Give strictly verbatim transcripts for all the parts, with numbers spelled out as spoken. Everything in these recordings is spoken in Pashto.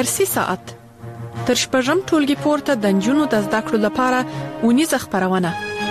درسي ساعت تر شپږم ټولګي پورته د نجونو د زده کړو لپاره ونیزه خپرونه.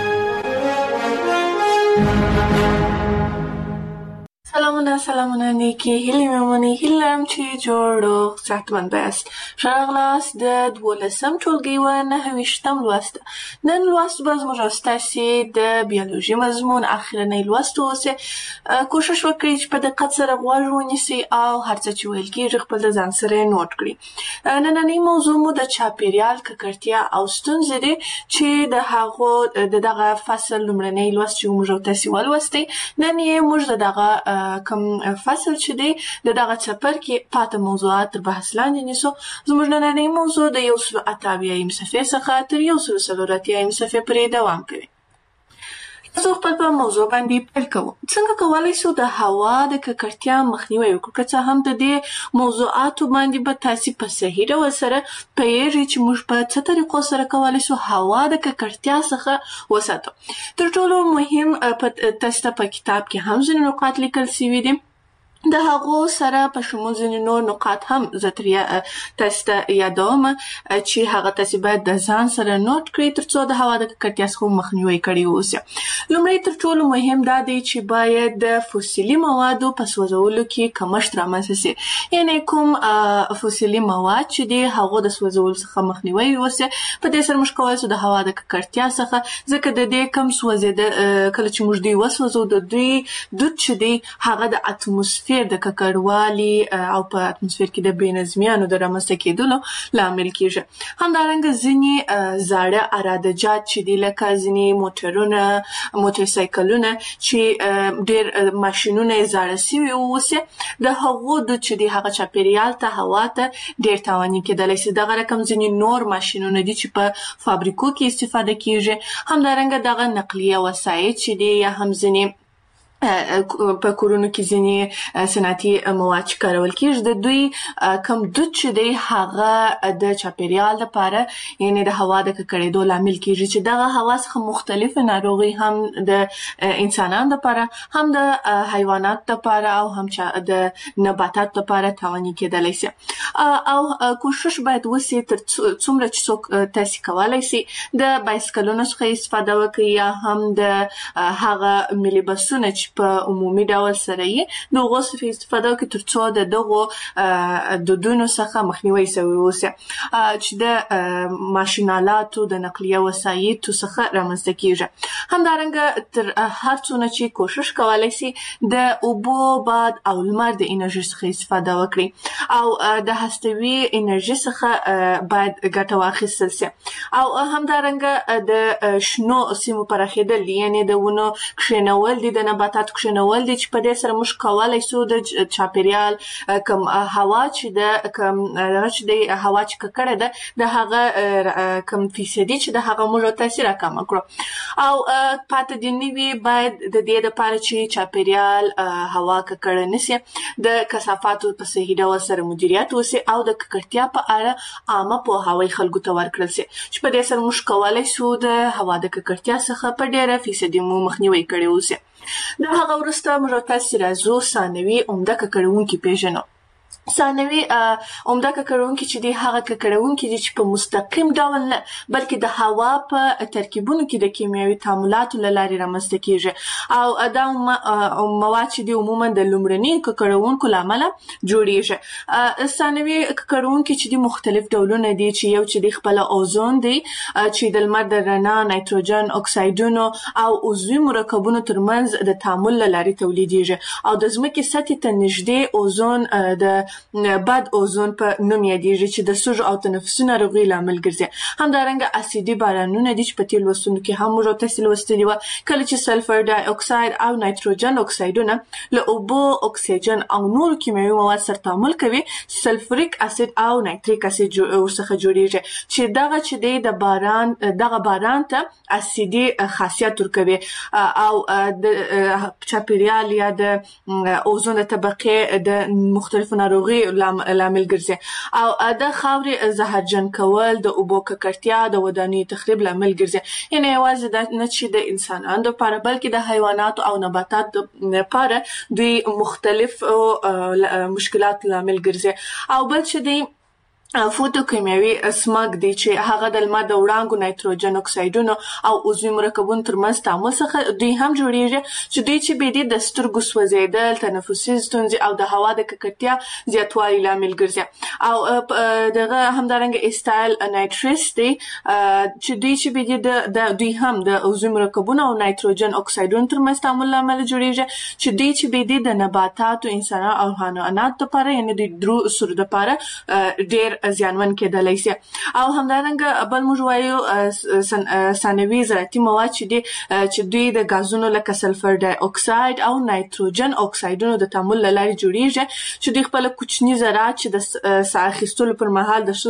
سلامونه سلامونه نیکی هیلی میمونی هیلم چې جوړو صحتمند بیاست. شراغلاست د دولسم ټولګي و نهویشتم لوست. نن لوست باز مجاستسی د بیولوژی مضمون اخیرنی لوست اوسه. کوشش وکړئ چې په دقت سره غوږ ونیسئ او هر څه چې ویل کېږي خپل د ځان سره نوٹ کړئ. نننی موضوع مو د چاپیریال ککړتیا او ستونزې دي چې د هغو د دغه فصل لومړنی لوست چې موږ تاسو ولوستئ. نن یې موږ دغه کوم فصل چې دی د دغه چپر کې پاته موضوعات تر بحث لاندې نیسو. زموږ نننی موضوع د یو سل اته اویایم صفحې څخه تر یو سل څلور اتیایم صفحې پورې دوام کوي. زه خپل په موضوع باندې پیل کوم. څنګه کولی شو د هوا د ککړتیا مخنیوی وکړو؟ که څه هم د دې موضوعاتو باندې به تاسو په صحیح ډول سره پوهیږئ چې موږ په څه طریقو سره کولی شو هوا د ککړتیا څخه وساتو. تر ټولو مهم تاسو ته په کتاب کې هم ځینې نقاط لیکل شوي دي. د هغو سره په شمول ځینې نور نقاط هم زه تاسو ته یادوم چې هغه تاسو باید د ځان سره نوٹ کړئ تر څو د هوا د ککړتیا څخه مخنیوی کړی واوسي. لومړی تر ټولو مهم دا دی چې باید د فوسیلي موادو په سوځولو کې کمښت رامنځته شي. یعنې کوم فوسیلي مواد چې دی هغه د سوځولو څخه مخنیوی ووسي. په دې سره موږ کولی شو د هوا د ککړتیا څخه ځکه د دې کم سوځېده کله چې موږ دوی وسوځو د دوی دود چې دی هغه د اتموسفیر د ککړوالي او په اتموسفیر کې د بېنظمیانو د رامنځته کېدلو لامل کېږي. همدارنګه ځینې زاړه عرادجات چې دي لکه ځینې موټرونه موټرسایکلونه چې ډېر ماشینونه یې زاړه سوي واوسي د هغو دود چې دي هغه چاپیریال ته هوا ته ډېر تاواني کېدلی شي. دغه رقم ځینې نور ماشینونه دي چې په فابریکو کې استفاده کېږي. همدارنګه دغه نقلیه وسایل چې دي یا هم ځینې په کورونو کې ځینې صنعتي مواد چې کارول کېږي د دوی کم دود چې دی هغه د چاپیریال لپاره یعنې د هوا د ککړېدو لامل کېږي چې دغه هوا څخه مختلفې ناروغۍ هم د انسانانو لپاره هم د حیواناتو لپاره او هم د نباتاتو لپاره تاواني کېدلی شي. او کوشش باید وسي تر څومره چې څوک تاسو کولی شي د بایسکلونو څخه استفاده وکړي یا هم د هغه ملي بسونه چې په عمومي ډول سره یې د هغو څخه استفاده وکړي تر څو د دغو دودونو څخه مخنیوی شوی واوسي چې د ماشینالاتو د نقلیه وسایطو څخه رامنځته کېږي. همدارنګه تر هر څونه چې کوشش کولی شي د اوبو باد او لمر د انرژي څخه استفاده وکړي او د هستوي انرژي څخه باید ګټه واخیستل شي. او همدارنګه د شنو سیمو پراخېدل یعنې د ونو کښېنول دي د نباتاتو کښېنول دي چې په دې سره موږ کولی شو د چاپیریال کوم هوا چې د کوم هغه چې د هوا چې ککړه ده د هغه کوم فیصدي چې د هغه موږ تاثیر راکمه کړو. او پاته دې نه وي باید د دې لپاره چې چاپیریال هوا ککړه نه شي د کثافاتو په صحیح ډول سره مدیریت وشي او د ککړتیا په اړه عامه پوهاوی خلکو ته ورکړل شي چې په دې سره موږ کولی شو د هوا د ککړتیا څخه په ډېره فیصدي مو مخنیوی کړی وشي. د هغه وروسته موږ تاسو راځو ثانوي عمده ککړونکي پیژنو. ثانوي عمده ککړونکي چې دي هغه ککړونکي دي چې په مستقیم ډول نه بلکې د هوا په ترکیبونو کې د کیمیاوي تعاملاتو له لارې رامنځته کېږي او دا مواد چې دي عموما د لومړني ککړونکو له امله جوړیږي. ثانوي ککړونکي چې دي مختلف ډولونه دي چې یو چې دي خپله اوزون دی چې د لمر د رڼا نایتروجن اکسایډونو او عضوي مرکبونو ترمنځ د تعامل له لارې تولیدیږي او د ځمکې سطحې ته نږدې اوزون د بد اوزون په نوم یادیږي چې د سږو او تنفسي ناروغیو لامل ګرځي. همدارنګه اسیدي بارانونه دي چې په تېر لوستونو کې هم موږ تاسو لوستلي وو کله چې سلفر ډای اکساید او نایتروجن اکسایډونه له اوبو اکسیجن او نورو کیمیاوي مواد سره تعامل کوي سلفریک اسید او نایتریک اسید ورڅخه جوړیږي چې دغه چې دی د باران دغه باران ته اسیدي خاصیت ورکوي او د چاپیریال یا د اوزون طبقې د مختلفو ناروغیو لامل ګرځي او د خاورې زهرجن کول د اوبو ککړتیا د ودانیو تخریب لامل ګرځي. یعنې یوازې دا نه چې د انسانانو لپاره بلکې د حیواناتو او نباتاتو لپاره دوی مختلف مشکلات لامل ګرځي. او بل چې دی فوتوکیمیاوي سمګ دی چې هغه د لمر د وړانګو نایتروجن اکسایډونو او عضوي مرکبونو ترمنځ تعامل څخه دوی هم جوړیږي چې دوی چې به د سترګو سوځیدل، تنفسي ستونزې او د هوا د ککړتیا زیاتوالي لامل ګرځي. او دغه همدارنګه ایستایل نایتریټس دی چې دوی چې به د دوی هم د عضوي مرکبونو او نایتروجن اکسایډونو ترمنځ تعامل لامل جوړیږي چې دوی چې به د نباتاتو، انسانانو او حیواناتو لپاره یعنې د درو سرو لپاره ډېر زیانمن کېدلی شي. او همدارنګه بل موږ وایو ثانوي زراعتي مواد چې دي چې دوی د غازونو لکه سلفر ډای اکساید او نایتروجن اکسایډونو د تعامل له لارې جوړیږي چې دوی خپل کوچني ذرات چې د ساه اخیستلو پر مهال د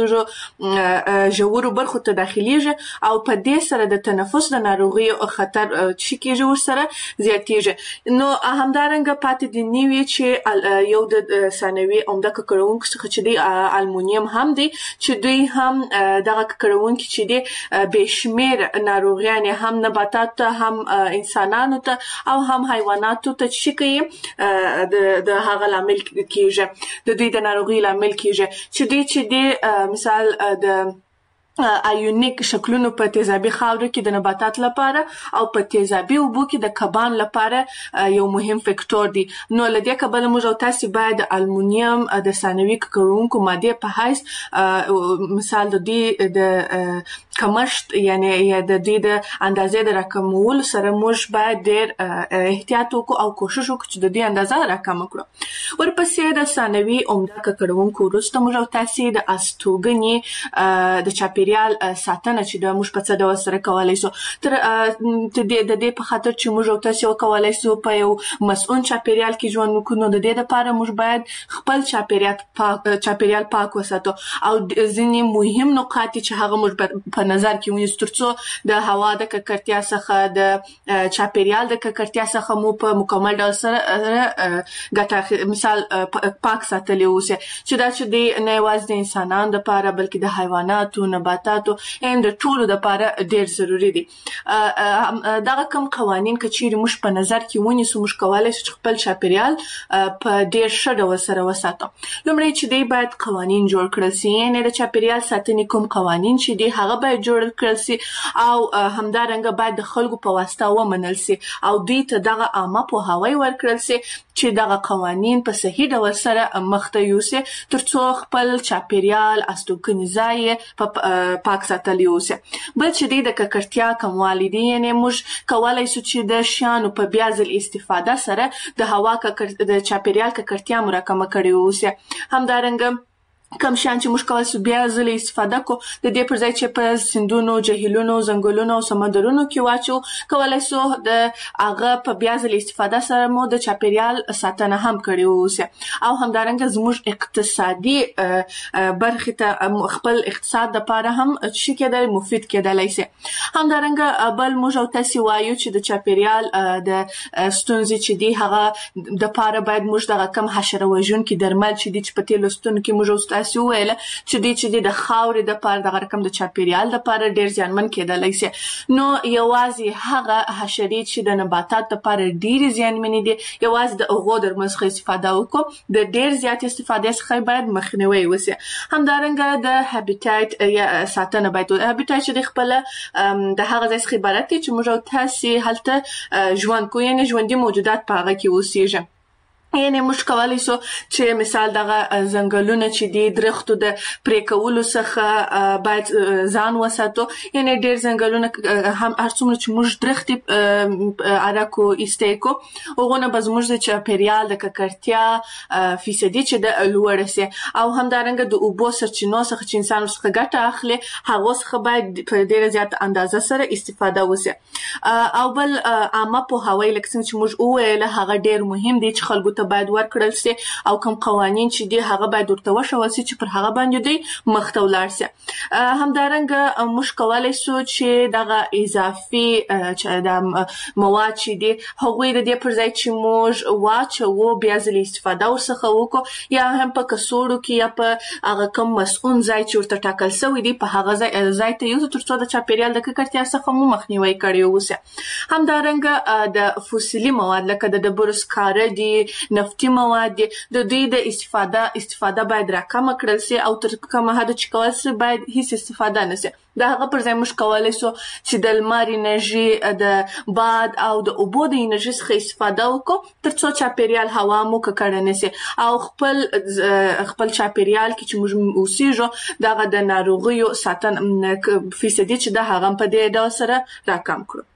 سږو ژورو برخو ته داخليږي او په دې سره د تنفس د ناروغیو خطر چې کېږي ورسره زیاتېږي. نو همدارنګه پاتې دي نیوي چې یو د ثانوي عمده ککړونکو څخه چې دی المونیم هم دی چې دوی هم دغه ککړونکي چې دی بېشمیر ناروغیان هم نباتات ته هم انسانانو ته او هم حیواناتو ته چې کوي د هغه لامل کېږي، د دوی د ناروغي لامل کېږي چې دوی چې دی مثال د ایونیک شکلونو په تیزابي خاورو کې د نباتات لپاره او په تیزابي اوبو کې د کبان لپاره یو مهم فکتور دی. نو له دې کبله موږ او تاسو باید د المونیم د ثانوي ککړونکو مادې په حیث مثال د دې د کمښت یعنی یا د دې د اندازې د راکمولو سره موږ باید ډېر احتیاط وکړو او کوشش وکړو چې د دې اندازه راکمه کړو. ورپسې د ثانوي عمده ککړونکو وروسته موږ او تاسو د استوګنې د چاپیریال ساتنه چې د موږ په څه ډول سره کولای شو تر د دې په خاطر چې موږ او تاسو کولای شو په یو مسؤل چاپیریال کې ژوند وکړو. نو د دې لپاره موږ باید خپل چاپیریال پاک چاپیریال پاک وساتو او ځینې مهم نقاط چې هغه موږ په نظر کې ونیسو ترڅو د هوا د ککړتیا څخه د چاپیریال د ککړتیا څخه مو په مکمل ډول سره ګټه مثال پاک ساتلی اوسه چې دا چې د نه یوازې د انسانانو لپاره بلکې د حیواناتو، نباتاتو ان د ټولو لپاره ډېر ضروری دي. دغه کوم قوانین که چیرې موږ په نظر کې ونیسو موږ کولای شو خپل چاپیریال په ډېر ښه ډول سره وساتو. لومړی چې دی باید قوانین جوړ کړل شي، یعنې د چاپیریال ساتنې کوم قوانین چې دي هغه باید جوړ کړل شي او همدارنګه باید د خلکو په واسطه ومنل شي او دوی ته دغه عامه پوهاوی ورکړل شي چې دغه قوانین په صحیح ډول سره مخته یوسي ترڅو خپل چاپیریال استوګنې ځای په پاک ساتلی اوسه. بل چې دی د ککړتیا کموالی دی، یعنې موږ کولای شو چې د شیانو په بیا ځل استفاده سره د هوا د چاپیریال ککړتیا مراکمه کړې اوسه. همدارنګه کم شیان چې موږ کولای شو بیا ځل استفاده کو د دې پر ځای چې په سیندونو، جهیلونو، ځنګلونو او سمندرونو کې واچو کولای شو د هغه په بیا ځل استفاده سره مو د چاپیریال ساتنه هم کړې اوسه. او همدارنګه زموږ اقتصادي برخې ته خپل اقتصاد لپاره هم چې کېدای مفید کېدلی شي. همدارنګه بل موږ او تاسو وایو چې د چاپیریال د ستونزې چې دی هغه د لپاره باید موږ دغه کم حشره وژونکي درمل چې دي چې په تیلو ستونو کې موږ تاسو ویل چې دې چې د خاورې د لپاره د رقم د چاپیریال د لپاره ډېر زیانمن کېدلی شي. نو یوازې هغه حشرې چې د نباتات لپاره ډېرې زیانمنې دي یوازې د هغو درملو څخه استفاده وکړو، د ډېر زیات استفادې څخه باید مخنیوی وشي. همدارنګه د هابیټایټ یا ساتنه باید هابیټایټ چې د خپل د هغه ځای څخه عبارت دی چې موږ او تاسو هلته ژوند کوو، یعنې ژوندي موجودات په هغه کې اوسېږي. یعنی موږ کولای شو چې مثال دغه ځنګلونه چې دي درختو د پرې کولو څخه باید ځان وساتو، یعنی ډېر ځنګلونه هم هر څومره چې موږ درختې اراکو ایستې کو هغونه به زموږ د چاپیریال د ککړتیا فیصدي چې د لوړه سي. او همدارنګه د اوبو سرچینو څخه چې انسان څخه ګټه اخلي هغه څخه باید په ډېره زیاته اندازه سره استفاده وشي. او بل عامه پوهاوی لکه څنګه چې موږ وویل هغه ډېر مهم دی چې خلکو ته باید ورکړل شي او کوم قوانین چې دي هغه باید ورته وښودل شي چې پر هغه باندې دوی مخته ولاړ شي. همدارنګه موږ کولای شو چې دغه اضافي د مواد چې دي هغوی د دې پر ځای چې موږ واچوو بیا ځل استفاده ورڅخه وکړو یا هم په کڅوړو کې یا په هغه کوم مسؤل ځای چې ورته ټاکل شوی دی په هغه ځای ته یوسو ترڅو د چاپیریال د ککړتیا څخه مو مخنیوی کړی اوسه. همدارنګه د فوسیلي مواد لکه د ډبرو سکاره دي، نفتي مواد دي د دوی د استفاده استفاده باید راکمه کړل سي او تر کومه حد چې کول سي باید هیڅ استفاده نه سي. دا هغه پر ځای موږ کولی سو چې د لمر انرژي د باد او د اوبو د انرژي څخه استفاده وکړو تر څو چاپیریال هوا مو ککړه نه سي او خپل خپل چاپیریال کې چې موږ اوسېږو دغه د ناروغیو ساتنه فیصدي چې د هغه په دې ډول سره راکم کړو.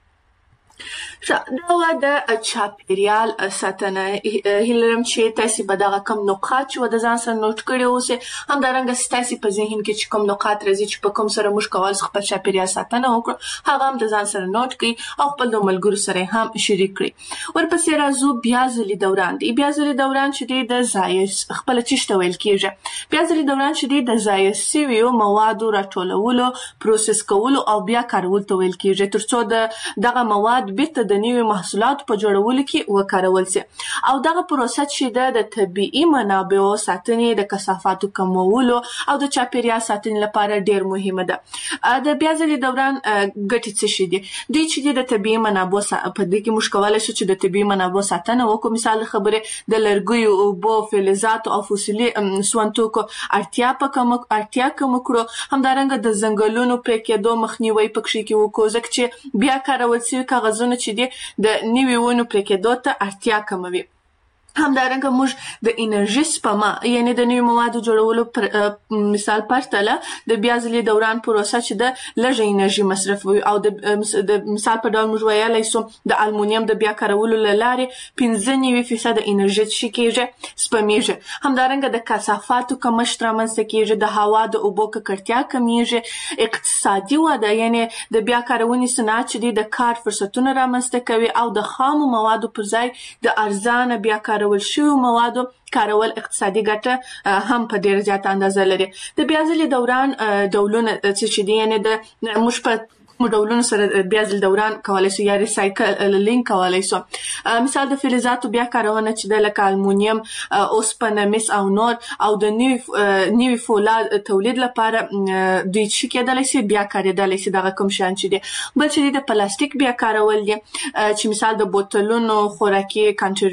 دا د چاپیریال ساتنه هیلرم چې تاسو به دغه کم نقاط چې د ځان سره نوٹ کړی اوسه همدارنګه تاسو په ذهن کې چې کوم نقاط راځي چې په کوم سره موږ کول خپل چاپیریال ساتنه وکړو هغه هم د ځان سره نوٹ کړئ او خپل د ملګرو سره هم شریک کړئ. ورپسې راځو بیا ځلي دوران دی. بیا ځلي دوران چې د ضایع خپل چشته ویل کیږي. بیا ځلي دوران چې د ضایع شویو موادو راټولولو پروسس کولو او بیا کارول ته ویل کیږي تر څو د دغه مواد بیرته د نوي محصولاتو په جوړولو کې وکارول شي او دغه پروسه چې د طبيعي منابعو ساتنې د کثافاتو کمولو او د چاپیریال ساتنې لپاره ډیر مهمه ده. د بیا ځلي دوران ګټې څه شي دي؟ دوی چې د طبيعي منابعو په دې کې موږ کولای شو چې د طبيعي منابعو ساتنه وکړو. مثال خبره د لرګیو اوبو فلزاتو او فوسیلي سونتوکو اړتیا په کوم اړتیا کوم کړو. همدارنګه د ځنګلونو پرې کېدو مخنیوي پکې کې وکړو ځکه چې بیا کارول شوي کاغذونه چې دي د نوي ونو پرې کېدو ته اړتیا کموي. همدارنګه موږ د انرژي سپما یعنی د نوي موادو جوړولو پر مثال پرتله د بیا ځلي دوران پروسه چې د لږه انرژي مصرفوي او د مثال په ډول موږ ویلای سو د المونیم د بیا کارولو لارې پنځه نوي فیصد انرژي چې کېږي سپمیږي. همدارنګه د کثافاتو کمښت رامنځته کېږي، د هوا د اوبو ککړتیا کمیږي، اقتصادي وده یعنی د بیا کارونې صنعت چې د کار فرصتونه رامنځته کوي او د خامو موادو پر ځای د ارزانه بیا کارول شویو موادو کارول اقتصادي ګټه هم په ډیر زیاته اندازه لري. د بیا ځلي دوران ډولونه چې دي یعنی د موږ په ډولونو سره بیا ځل دوران کولای شو یا ریسایکلینګ کولای شو. مثال د فلزاتو بیا کارونه چې د لکه المونیم، اوسپنه، مس او نور او د نوي نوي فولاد تولید لپاره دوی چې کېدلی شي بیا کارېدلی شي دغه کوم شیان چې دي. بل چې د پلاستیک بیا کارول دي چې مثال د بوتلونو، خوراکي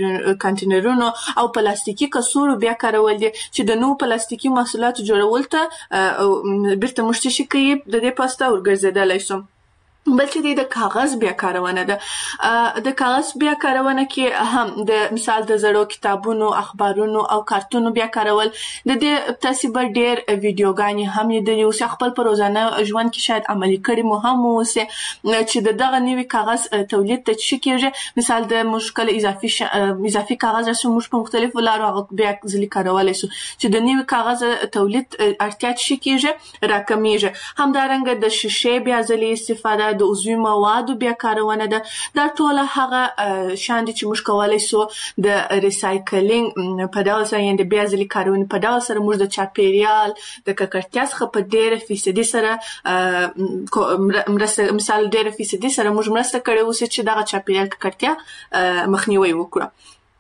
کانټینرونو او پلاستیکي کڅوړو بیا کارول دي چې د نوو پلاستیکي محصولاتو جوړول ته بیرته موږ چې کوي د دې پاسته ورګرځېدلی شو. بل چې د کاغذ بیا کارونه ده. د کاغذ بیا کارونه کې هم د مثال د زړو کتابونو، اخبارونو او کارتونو بیا کارول د دې تاسو به ډېر ویډیوګانې هم لیدلي اوسه خپل په روزانه ژوند کې شاید عملي کړي مو هم اوسه چې د دغه نوي کاغذ تولید ته چې کېږي. مثال د مشکل اضافي ش... اضافي کاغذ رسو موږ په مختلفو لارو هغه بیا ځلي کارولای شو چې د نوي کاغذ تولید اړتیا چې کېږي راکمیږي. همدارنګه د شیشې بیا ځلي استفاده د عضوي موادو بیا کارونه ده. دا ټول هغه شان دي چې موږ کولای شو د ریسایکلینګ په ډول سره یعنی د بیا ځلي کارونې په ډول سره موږ د چاپیریال د ککړتیا څخه په ډېره فیصدي سره مرسته مثال ډېره فیصدي سره موږ مرسته کړې اوسه چې دغه چاپیریال ککړتیا مخنیوي وکړو.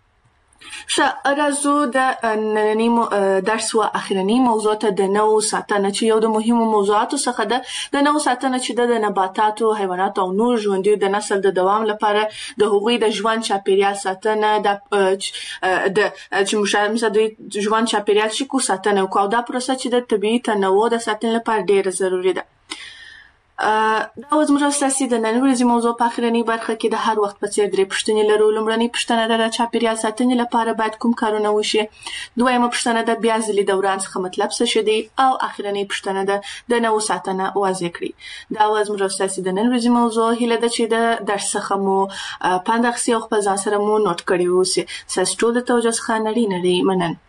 ښه راځو د نننۍ درس و اخرنۍ موضوع ته د نوو ساتنه چې یو د مهمو موضوعاتو څخه ده. د نوو ساتنه چې د نباتاتو، حیواناتو او نور ژوندیو د نسل د دوام لپاره د هغوی د ژوند چاپیریال ساتنه د د چې مشابه د ژوند چاپیریال شي کو ساتنه وکړو او دا پروسه چې د طبيعي تنوع د ساتنې لپاره ډیره ضروری ده. دا وز موږ اساسي د نن ورځې موضوع په اخرنۍ برخه کې د هر وخت په څیر درې پوښتنې لرو. لومړنۍ پوښتنه د چاپیریال ساتنې لپاره باید کوم کارونه وشي؟ دویمه پوښتنه د بیا ځلي دوران څخه مطلب څه شي دی؟ او اخرنۍ پوښتنه ده د نوو ساتنه واضح کړئ. دا وز موږ اساسي د نن ورځې موضوع هیله ده چې د درس څخه مو پند اخیستی او خپل ځان سره مو نوٹ کړی اوسئ. ستاسو ټول د توجه څخه نړۍ نړۍ مننه.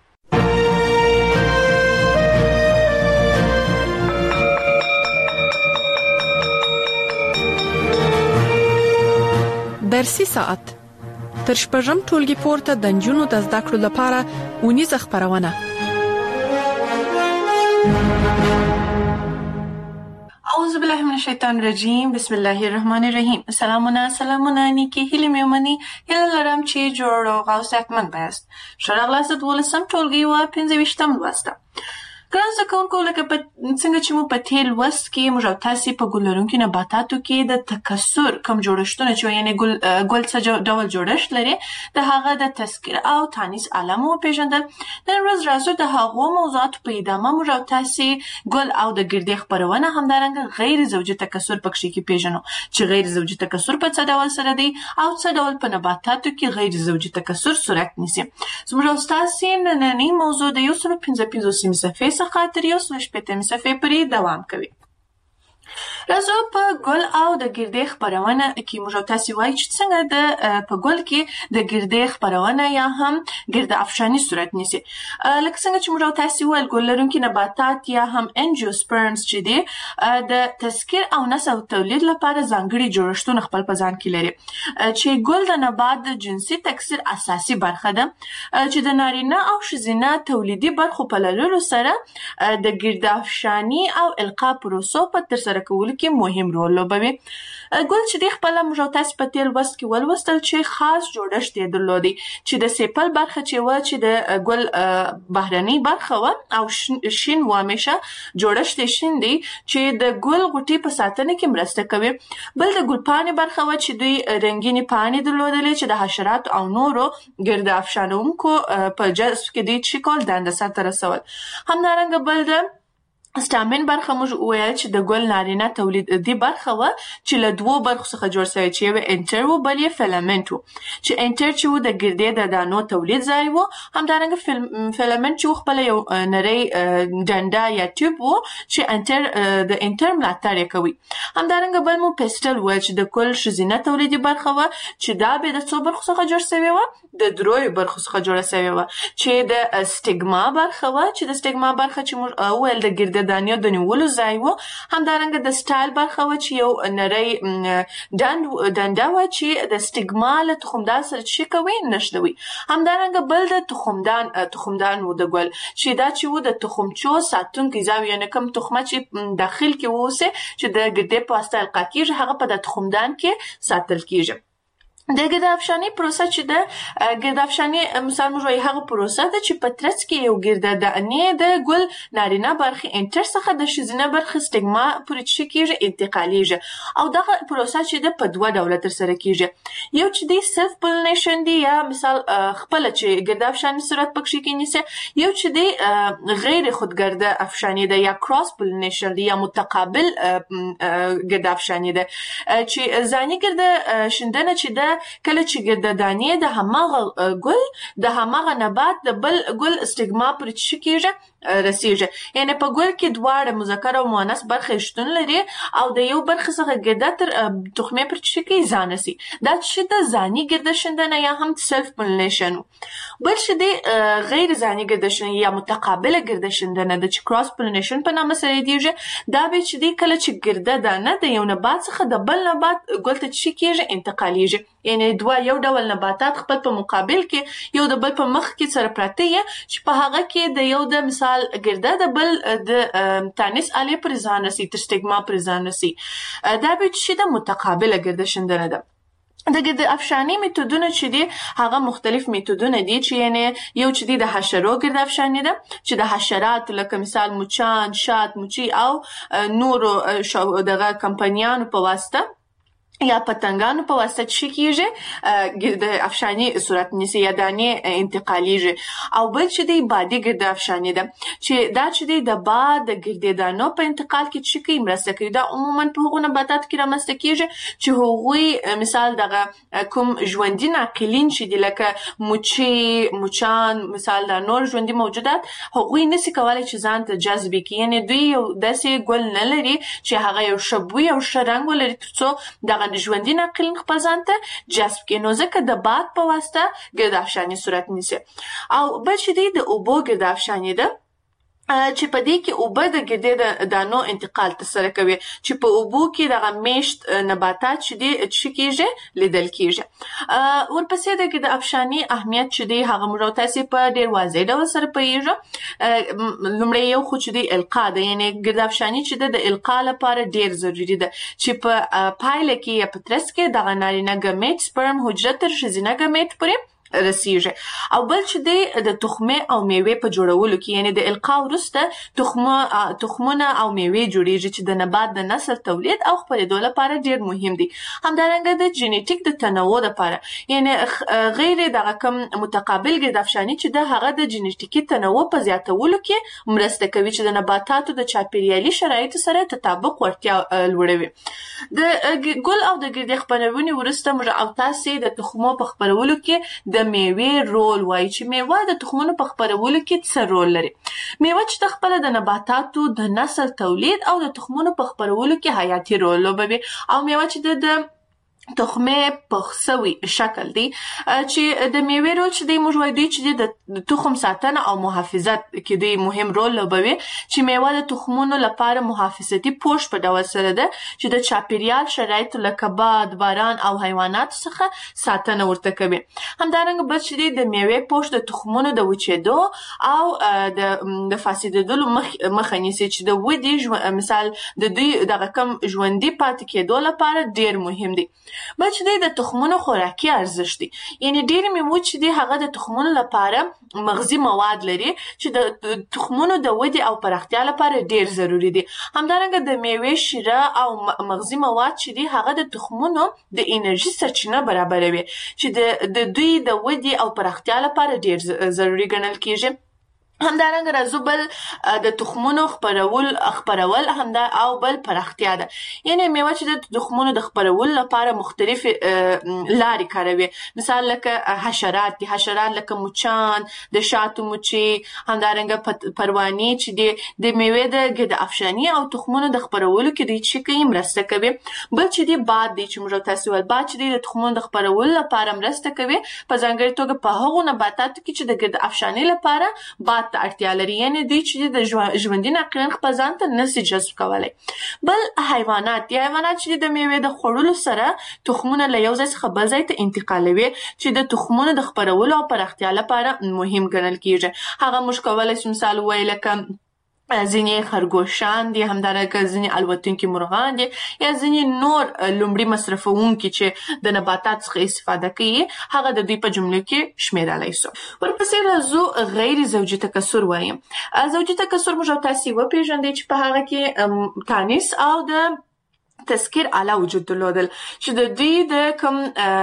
درسي ساعت تر شپږم ټولګي پورته د نجونو د زده کړو لپاره اونیزه خبرونه. اعوذ بالله من الشیطان الرجیم. بسم الله الرحمن الرحیم. سلامونه سلامونه نیکی هیله مې ومني. هیله لرم چې جوړ او صحتمند یاست. ښه راغلاست دولسم ټولګي و پنځه ویشتم لوسته. ګران زده کوونکو، لکه څنګه چې مو په تېر لوست کې موږ او تاسې په ګل لرونکي نباتاتو کې د تکثر کوم جوړښتونه چې یعنې ګل ګل څه ډول جوړښت لري د هغه د تذکر او تانیث علامه وپېژندل. نن ورځ راځو د هغو موضوعاتو په ادامه موږ او تاسې ګل او د ګردې خپرونه همدارنګه غیر زوجي تکثر په کښې کې پېژنو چې غیر زوجي تکثر په څه ډول سره دی او څه ډول په نباتاتو کې غیر زوجي تکثر صورت نیسي. زموږ او ستاسې نننۍ موضوع د یو سلو پنځه پنځوسمې صفحې څخه تر یو سلو شپېتمې صفحې پورې دوام کوي. راځو په ګل او د ګردې خپرونه کې موږ او تاسې وایو چې څنګه د په ګل کې د ګردې خپرونه یا هم ګرده افشاني صورت نیسي. لکه څنګه چې موږ او تاسې وویل ګل لرونکي نباتات یا هم انجیوسپرمز چې دي د تذکر او نسل او تولید لپاره ځانګړي جوړښتونه خپل په ځان کې لري چې ګل د نبات د جنسي تکثر اساسي برخه ده چې د نارینه او ښځینه تولیدي برخو په لرلو سره د ګرده افشاني او القا پروسو په ترسره کولو کې مهم رول لوبوي. ګل چې دی خپله موږ او تاسې په تېر لوست کې ولوستل چې خاص جوړښت یې درلودی چې د سیپل برخه چې وه چې د ګل بهرنۍ برخه وه او شین و همیشه جوړښت یې شین دی چې د ګل غوټې په ساتنه کې مرسته کوي. بل د ګل پاڼې برخه وه چې دوی رنګینې پاڼې درلودلې چې د حشراتو او نورو ګرده افشانونکو په جذب کې دوی څه کول دنده سرته رسول. همدارنګه بل د سټامن برخه موږ وویل چې د ګل نارینه تولیدي برخه وه چې له دوو برخو څخه جوړ شوی چې یو انټر و بل یې فیلامنټ و چې انټر چې و د ګردې د دانو تولید ځای و، همدارنګه فیلامنټ چې و خپله یو نری ډنډه یا ټیوب و چې انټر د انټر ملاتړ یې کوي. همدارنګه بل مو پیسټل وویل چې د ګل ښځینه تولیدي برخه وه چې دا به د څو برخو څخه جوړ شوې وه، د دریو برخو څخه جوړه شوې وه چې د سټیګما برخه وه چې د سټیګما برخه چې موږ وویل د ګردې دانیو د نیولو ځای و. همدارنګه د سټایل برخه وه چې یو نری ډنډه وه چې د سټیګما له تخمدان سره څه کوي نښلوي. همدارنګه بل د تخمدان تخمدان و د ګل چې دا چې و د تخمچو ساتونکی ځای و، یعنې کوم تخمه چې داخل کې واوسي چې د ګردې په واسطه القا کېږي هغه په د تخمدان کې ساتل کېږي. د ګرده افشاني پروسه چې ده ګرده افشاني مثال موږ وایو هغه پروسه ده چې په ترڅ کې یو ګرده دانې د ګل نارینه برخې انټر څخه د ښځینه برخې سټیګما پورې څه کېږي انتقالیږي او دغه پروسه چې ده په دوه ډوله ترسره کېږي. یو چې دی سلف پولینیشن دی یا مثال خپله چې ګرده افشاني صورت په کښې کې نیسي، یو چې دی غیر خودګرده افشاني ده یا کراس پولینیشن دی یا متقابل ګرده افشاني ده چې ځاني ګرده شیندنه چې ده کله چې ګرده دانې د هماغه ګل د هماغه نبات د بل ګل سټیګما پورې څه کېږي رسیږي. یعنې په ګل کې دواړه مذکر او مؤنث برخې شتون لري او د یو برخې څخه ګرده تر تخمې پورې څه کوي ځان رسي. دا چې د ځاني ګرده شیندنه یا هم سلف پولینیشن. بل چې دی غیر ځاني ګرده شیندنه یا متقابله ګرده شیندنه ده چې کراس پولینیشن په نامه سره یادېږي. دا به چې دی کله چې ګرده دانه د یو نبات څخه د بل نبات ګل ته څه کېږي انتقالیږي. یعنې دوه یو ډول نباتات خپل په مقابل کې یو د بل په مخ کې سره پراته یې چې په هغه کې د یو د مثال ګرده د بل د تانیث آلې پورې ځان رسي تر سټیګما پورې ځان رسي. دا به چې د متقابله ګرده شیندنه ده. د ګرده افشاني میتودونه چې دي هغه مختلف میتودونه دي چې یعنې یو چې دي د حشرو ګرده افشاني ده چې د حشراتو لکه مثال مچان، شات، مچي او نورو دغه کمپنیانو په واسطه یا پتنګانو په واسطه څه کېږي ګرده افشاني صورت نیسي یا دانې انتقالیږي. او بل چې دی بادي ګرده افشاني ده چې دا چې دی د باد د ګردې دانو په انتقال کې څه کوي مرسته کوي. دا عموما په هغو نباتاتو کې رامنځته کېږي چې هغوی مثال دغه کوم ژوندي ناقلین چې دي لکه مچي، مچان، مثال دا نور ژوندي موجودات هغوی نسي کولی چې ځان ته جذب کړي. یعنې دوی یو داسې ګل نه لري چې هغه یو ښه بوی او ښه رنګ ولري تر څو دغه ژوندي ناقلین خپل ځان ته جذب کړي. نو ځکه د باد په واسطه ګرده افشاني صورت نیسي. او بل چې دی د اوبو ګرده افشاني ده چې په دې کې اوبه د ګردې د دانو انتقال ترسره کوي چې په اوبو کې دغه میشت نباتات چې دي څه کېږي لیدل کېږي. ورپسې د ګرده افشاني اهمیت چې دی هغه موږ تاسې په ډېر واضح ډول سره پوهېږو. لومړی یو خو چې دی القا ده، یعنې ګرده افشاني چې ده د القا لپاره ډېر ضروري ده چې په پایله کې یا په ترڅ کې دغه نارینه ګمیټ سپرم حجره تر ښځینه ګمیټ پورې رسیږي. او بل چې دی د تخمه او میوې په جوړولو کې یعنی د القا وروسته تخمه تخمونه او میوې جوړیږي چې د نبات د نسل تولید او خپرېدو لپاره ډیر مهم دي. همدارنګه د جینیټیک د تنوع لپاره یعنی غیر دغه کوم متقابل ګردافشاني چې د هغه د جینیټیکي تنوع په زیاتولو کې مرسته کوي چې د نباتاتو د چاپیریالي شرایطو سره تطابق ورتیا لوړوي. د ګل او د ګردې خپرونې وروسته موږ او تاسې د تخمو په خپرولو کې د میوې رول وایي چې میوه د تخمونو په خپرولو کې څه رول لري. میوه چې د خپل د نباتاتو د نسل تولید او د تخمونو په خپرولو کې حیاتي رول لوبوي او میوه چې د تخمه پخ سوي شکل دی چې د میوې رول چې دی موږ وایو دی چې د تخم ساتنه او محافظت کې دی مهم رول لوبوي چې میوه د تخمونو لپاره محافظتي پوښ په ډول سره ده چې د چاپیریال شرایط لکه باد، باران او حیواناتو څخه ساتنه ورته کوي. همدارنګه بل چې دی د میوې پوښ د تخمونو د وچېدو او د د فاسدېدلو مخه نیسي چې د ودې مثال د دوی دغه کم ژوندي پاتې کېدو لپاره ډیر مهم دی. بل چې دی د تخمونو خوراکي ارزښت دی یعنی ډیر میوه چې دی هغه د تخمونو لپاره مغذي مواد لري چې د تخمونو د ودې او پراختیا لپاره ډیر ضروری دي. همدارنګه د میوې شیره او مغذي مواد چې دی هغه د تخمونو د انرژي سرچینه برابروي چې د دوی د ودې او پراختیا لپاره ډیر ضروری ګڼل کیږي. همدارنګه راځو بل د تخمونو خپرول خپرول همدا او بل پراختیا ده یعنی میوه چې د تخمونو د خپرول لپاره مختلف لارې کاروي. مثال لکه حشرات دي حشرات لکه مچان د شاتو مچي همدارنګه پروانې چې دي د میوې د ګرد افشاني او تخمونو د خپرولو کې دوی چې کوي مرسته کوي. بل چې دی باد دی چې موږ تاسو ول باد چې د تخمونو د خپرولو لپاره مرسته کوي په ځانګړي توګه په هغو نباتاتو کې چې د ګرد افشاني لپاره باد ته اړتیا لري یعنی دوی چې د ژوندي ناقلین خپل ځان ته نشي جذب کولی. بل حیوانات دي حیوانات چې د میوې د خوړلو سره تخمونه له یو ځای څخه بل ځای ته انتقالوي چې د تخمونو د خپرولو او پراختیا لپاره مهم ګڼل کیږي. هغه موږ کولی شو مثال ووایو لکه ځینې خرګوشان دي همدارنګه ځینې الوتونکي مرغان دي یا ځینې نور لومړي مصرفونکي چې د نباتات څخه استفاده کوي هغه د دوی په جملو کې شمیرلی سو. ورپسې راځو غیر زوجي تکثر وایم. زوجي تکثر موږ تاسې وپېژندئ چې په هغه کې تانیث او د تذکیر اعلی وجود درلودل چې د دوی د کوم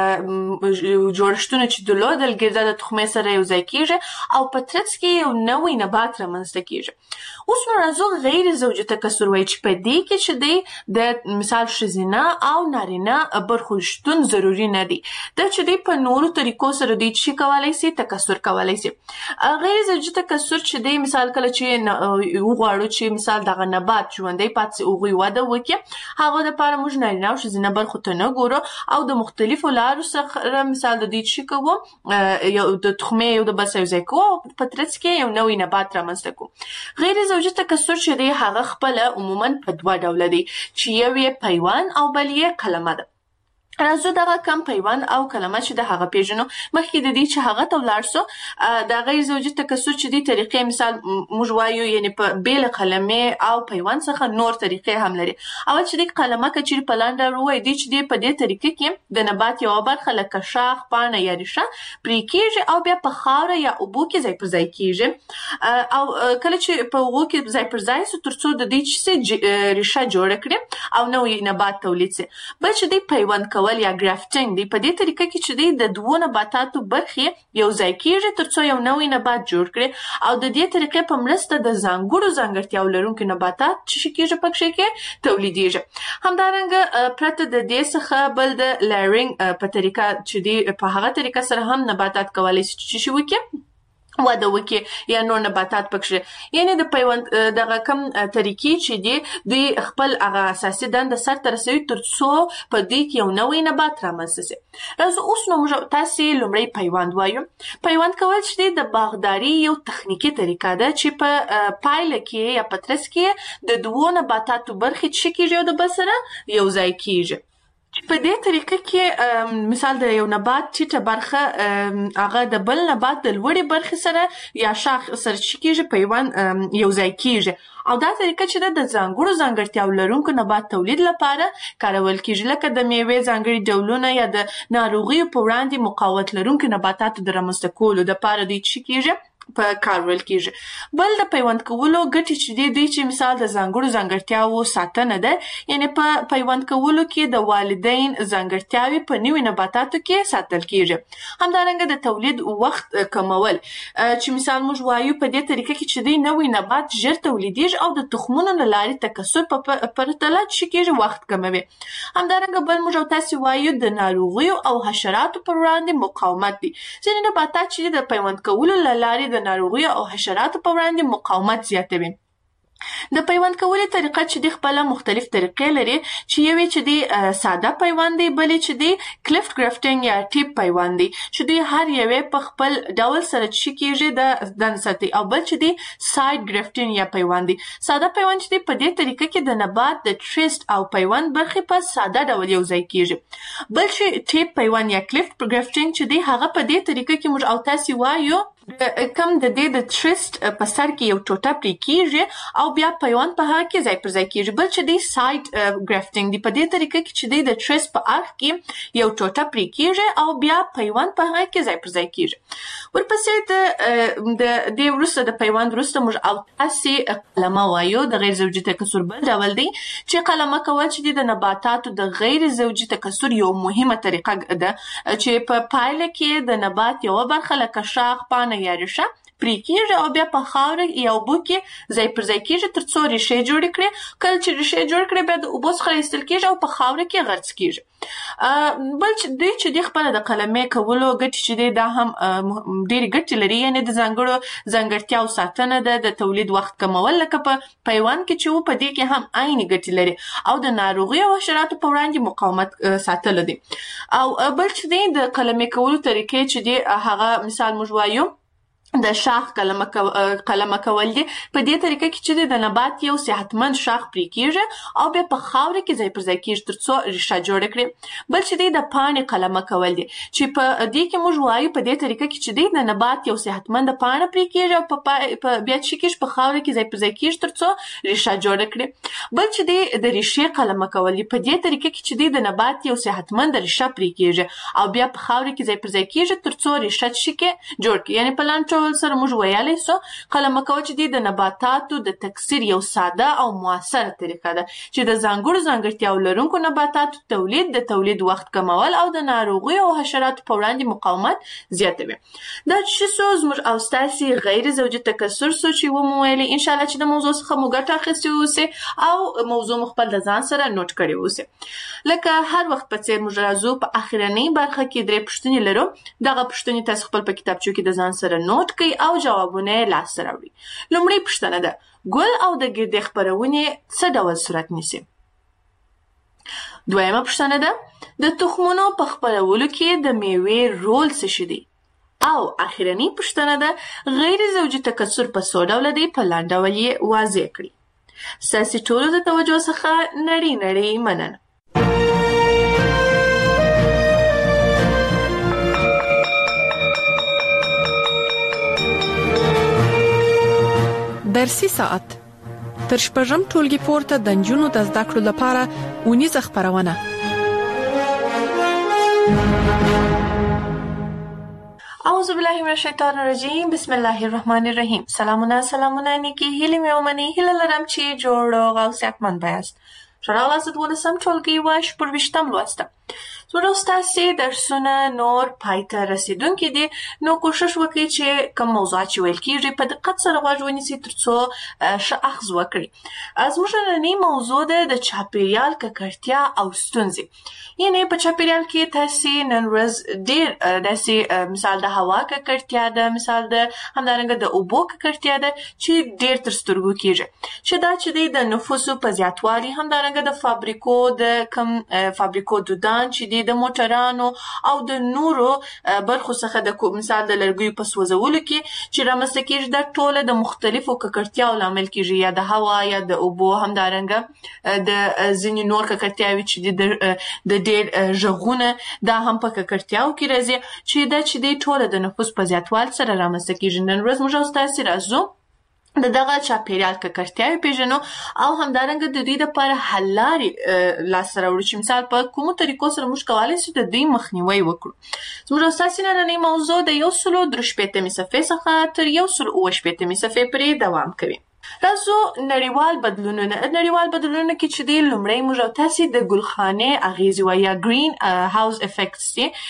جوړښتونه چې درلودل ګرده د تخمې سره یو ځای کیږي او په ترڅ کې یو نوی نبات رامنځته کیږي. اوس نو راځو غیر زوجي تکثر وایي چې په دې کې چې دی د مثال ښځینه او نارینه برخو شتون ضروري نه دی. دا چې دی په نورو طریقو سره دوی چې کولی سي تکثر کولی سي. غیر زوجي تکثر چې دی مثال کله چې وغواړو چې مثال دغه نبات ژوندی پاتې سي هغوی وده وکړي هغه دپاره موږ نارینه او ښځینه برخو ته نه ګورو او د مختلفو لارو سره مثال د دوی چې کوو یو د تخمې یو د بل سره یو ځای کوو او په ترڅ کې یو نوی نبات رامنځته کوو. غیر زوجي تکثر چې دی هغه خپله عموما په دوه ډوله دی چې یو یې پیوند او بل یې کلمه ده. راځو دغه کم پیوند او کلمه چې د هغه پیژنو. مخکې د دې چې هغه ته ولاړ سو د غیر زوجي تکثر چې دی طریقې مثال موږ وایو یعنی په بېله کلمې او پیوند څخه نور طریقې هم لري. اول چې دی کلمه که چیرې په لنډه ووایي دی چې دی په دې طریقې کې د نبات یوه برخه لکه شاخ پاڼه یا ریښه پرې کیږي او بیا په خاوره یا اوبو کې ځای پر ځای کیږي او کله چې په اوبو کې ځای پر ځای سو تر څو د دې چې ریښه جوړه کړي او نوی نبات تولید سي. بل چې دی پیوند کول یا ګرافټینګ دی په دې طریقه کې چې دی د دوو نباتاتو برخې یو ځای کیږي تر څو یو نوی نبات جوړ کړي او د دې طریقې په مرسته د ځانګړو ځانګړتیاو لرونکي نباتات چې کیږي پکې کې تولیدیږي. همدارنګه پرته د دې څخه بل د لیرینګ په طریقه چې دی په هغه طریقه سره هم نباتات کولی شي چې وکړي وده وکړي یا نور نباتات پکې یعنی د پیوند دغه کم طریقې چې دی دوی خپل هغه اساسي دنده سرته رسوي تر څو په دې کې یو نوی نبات رامنځته سي. راځو اوس نو موږ تاسې لومړی پیوند وایو. پیوند کول چې دی د باغداري یو تخنیکي طریقه ده چې په پایله کې یا په ترڅ کې د دوو نباتاتو برخې چې کیږي او د بل سره یو ځای کیږي په دې طریقه کې مثال د یو نبات ټیټه برخه هغه د بل نبات د لوړې برخې سره یا شاخ سره چې کېږي پیوند یو ځای کېږي او دا طریقه چې د ځانګړو ځانګړتیاو لرونکو نبات تولید لپاره کارول کېږي لکه د میوې ځانګړي ډولونه یا د ناروغیو په وړاندې مقاومت لرونکو نباتاتو د رامنځته کولو دپاره دوی چې کېږي په کارول کېږي. بل د پیوند کولو ګټې چې دي دوی چې مثال د ځانګړو ځانګړتیاوو ساتنه ده، یعنې په پیوند کولو کې د والدین ځانګړتیاوې په نوي نباتاتو کې ساتل کېږي. همدارنګه د تولید وخت کمول چې مثال موږ وایو په دې طریقه کې چې دوی نوی نبات ژر تولیدېږي او د تخمونو له لارې تکثر په پرتله چې کېږي وخت کموي. همدارنګه بل موږ او تاسې وایو د ناروغیو او حشراتو پر وړاندې مقاومت دي. ځینې نباتات چې د پیوند کولو له لارې د ناروغیو او حشراتو په وړاندې مقاومت زیاتوي. د پیوند کولو طریقه چې دی خپله مختلف طریقې لري چې یوې چې دی ساده پیوند دی، بلې چې دی کلیفت ګرافټینګ یا ټیپ پیوند دی چې دوی هر یوې په خپل ډول سره چې کېږي د دن ساتي، او بل چې دی ساید ګرافټینګ یا پیوند دی. ساده پیوند چې دی په دې طریقه کې د نبات د ټریسټ او پیوند برخې په ساده ډول یو ځای کېږي. بل چې ټیپ پیوند یا کلیفت ګرافټینګ چې دی هغه په دې طریقه کې موږ او تاسې وایو کم د دې د ټریسټ په سر کې یو ټوټه پرې کېږي او بیا پیوند په هغه کې ځای پر ځای کېږي. بل چې دی ساید ګرافټینګ دی په دې طریقه کې چې دی د ټریسټ په اړخ کې یو ټوټه پرې کېږي او بیا پیوند په هغه کې ځای پر ځای کېږي. ورپسې د دې وروسته د پیوند وروسته موږ او تاسې قلمه وایو. د غیر زوجي تکثر بل ډول دی چې قلمه کول چې دی د نباتاتو د غیر زوجي تکثر یو مهمه طریقه ده چې په پایله کې د نبات یوه برخه لکه شاخ، پاڼه یا ریښه پرې کېږي او بیا په خاوره یا اوبو کې ځای پر ځای کېږي تر څو ریښې جوړې کړي. کله چې ریښې جوړ کړي بیا د اوبو څخه ایستل کېږي او په خاوره کې غرڅ کېږي. بل چې دوی چې دی خپله د قلمې کولو ګټې چې دی دا هم ډېرې ګټې لري، یعنې د ځانګړو ځانګړتیاو ساتنه ده، د تولید وخت کمول لکه په پیوند کې چې و په دې کې هم عیني ګټې لري، او د ناروغیو او حشراتو په وړاندې مقاومت ساتلو دي. او بل چې دی د قلمې کولو طریقې چې دی هغه مثال موږ وایو د شاخ قلمه قلمه کول دي. په دې طریقه کې چې د نبات یو صحتمند شاخ پرې کېږي او بیا په خاوره کې ځای پر ځای کېږي تر څو ریښه جوړه کړي. بل چې دی د پاڼې قلمه کول دي چې په دې کې موږ وایو په دې طریقه کې چې دی د نبات یو صحتمند پاڼه پرې کېږي او په بیا چې کېږي په خاوره کې ځای پر ځای کېږي تر څو ریښه جوړه کړي. بل چې دی د ریښې قلمه کول دي په دې طریقه کې چې دی د نبات یو صحتمند ریښه پرې کېږي او بیا په خاوره کې ځای پر ځای کېږي تر څو ریښه چې جوړ کړي. یعنې په لاندې سره موږ ویلی سو قلمه کول چې دی د نباتاتو د تکثیر یو ساده او موثره طریقه ده چې د ځانګړو ځانګړتیاو لرونکو نباتاتو تولید، د تولید وخت کمول او د ناروغیو او حشراتو په وړاندې مقاومت زیاتوي. دا چې څو زموږ او ستاسې غیر زوجي تکثر سو چې ومو ویلي، انشاءالله چې د موضوع څخه مو ګټه اخیستې اوسئ او موضوع مو خپل د ځان سره نوټ کړې اوسئ. لکه هر وخت په څېر موږ راځو په اخرنۍ برخه کې درې پوښتنې لرو. دغه پوښتنې تاسو خپل په کتابچو کې د ځان سره نوټ کړئ او جوابونه یې لاسته راوړي. لومړۍ پوښتنه ده: ګل او د ګردې خپرونې څه ډول صورت نیسي؟ دویمه پوښتنه ده: د تخمونو په خپرولو کې د میوې رول څه شی دی؟ او اخرنۍ پوښتنه ده: غیر زوجي تکثر په څو ډوله دی؟ په لاندې ډول یې واضح کړي. ستاسې ټولو د توجه څخه نړۍ نړۍ مننه. درسي ساعت تر شپږم ټولګي پورته د نجونو د زده کړو لپاره اونیزه خپرونه. اعوذ بالله من الشیطان الرجیم. بسم الله الرحمن الرحیم. سلامونه سلامونه نیکی هیلې مې ومنئ. هیله لرم چې جوړ او صحتمند یاست. ښه راغلاست د دولسم ټولګي و شپږویشتم لوسته. زموږ او ستاسې درسونه نور پای ته رسېدونکي دي، نو کوښښ وکړئ چې کوم موضوعات چې ویل کېږي په دقت سره غوږ ونیسئ تر څو ښه اخذ وکړئ. زموږ نننۍ موضوع ده د چاپېریال ککړتیا او ستونزې. یعنې په چاپېریال کې تاسې نن ورځ ډېر داسې مثال د هوا ککړتیا ده، مثال د همدارنګه د اوبو ککړتیا ده چې ډېر تر سترګو کېږي، چې دا چې دی د نفوسو په زیاتوالي، همدارنګه د فابریکو د کم فابریکو دودان چې دي د موټرانو او د نورو برخو څخه د مثال د لرګیو په سوځولو کې چې رامنځته کېږي، دا ټوله د مختلفو ککړتیاوو لامل کېږي، یا د هوا یا د اوبو، همدارنګه د ځینې نور ککړتیاوې چې دي د ډېر غږونه دا هم په ککړتیاوو کې راځي چې دا چې دی ټوله د نفوس په زیاتوالي سره رامنځته کېږي. نن ورځ موږ او ستاسې راځو د دغه چاپېریال ککړتیاوې پېژنو او همدارنګه د دوی دپاره حل لارې لاسته راوړو چې مثال په کومو طریقو سره موږ کولی شو د دوی مخنیوی وکړو. زموږ او ستاسې نننۍ موضوع د یو سلو درې شپېتمې صفحې څخه تر یو سلو اووه شپېتمې صفحې پورې دوام کوي. راځو نړیوال بدلونونه. نړیوال بدلونونه کې چې دی لومړی موږ او تاسې د ګلخانې اغېزې وایي یا ګرین هاوس افیکټس دي